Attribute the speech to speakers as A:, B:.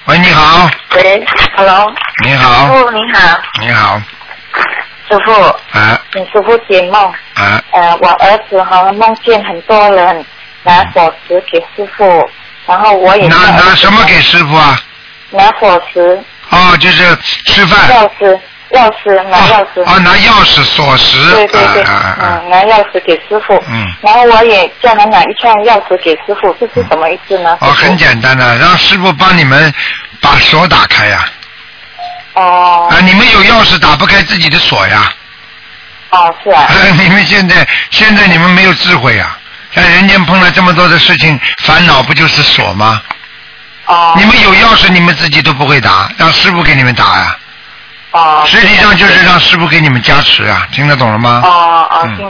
A: 喂，你好。
B: 喂 ，Hello。
A: 你好。
B: 师傅你好。
A: 你好。
B: 师傅。
A: 啊。
B: 请师傅解梦。
A: 啊。
B: 我儿子梦见很多人拿锁匙给师傅，然后我也
A: 拿什么给师傅啊？
B: 拿锁匙。
A: 哦，就是吃饭。
B: 钥匙。拿钥匙。
A: 拿钥匙锁匙。
B: 对。拿钥匙给师傅。然后我也叫他拿一串钥匙给师傅，这是什么意思呢？
A: 很简单的，让师傅帮你们把锁打开呀。你们有钥匙打不开自己的锁呀。
B: 是啊。
A: 你们现在你们没有智慧啊！像人间碰了这么多的事情，烦恼不就是锁吗？你们有钥匙，你们自己都不会打，让师傅给你们打呀。实际上就是让师傅给你们加持啊，听得懂了吗？
B: 听